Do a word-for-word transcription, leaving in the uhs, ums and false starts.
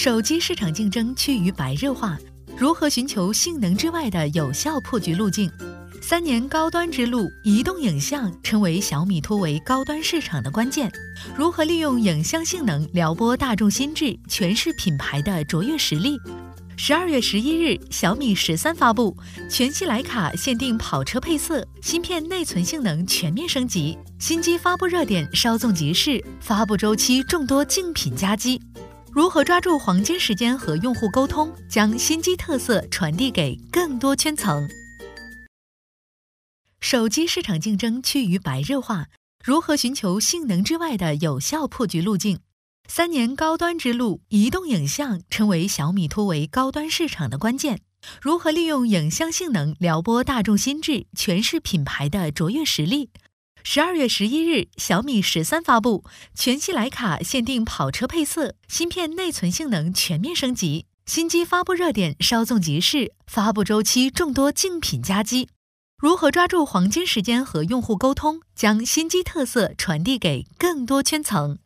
手机市场竞争趋于白热化，如何寻求性能之外的有效破局路径？三年高端之路，移动影像成为小米突围高端市场的关键。如何利用影像性能撩拨大众心智，诠释品牌的卓越实力？十二月十一日，小米十三发布，全系徕卡限定跑车配色，芯片内存性能全面升级。新机发布热点稍纵即逝，发布周期众多竞品佳机。如何抓住黄金时间和用户沟通，将新机特色传递给更多圈层？手机市场竞争趋于白热化，如何寻求性能之外的有效破局路径？三年高端之路，移动影像成为小米突围高端市场的关键。如何利用影像性能撩拨大众心智，诠释品牌的卓越实力？十二月十一日，小米十三发布，全系徕卡限定跑车配色，芯片内存性能全面升级。新机发布热点稍纵即逝，发布周期众多竞品佳机。如何抓住黄金时间和用户沟通，将新机特色传递给更多圈层？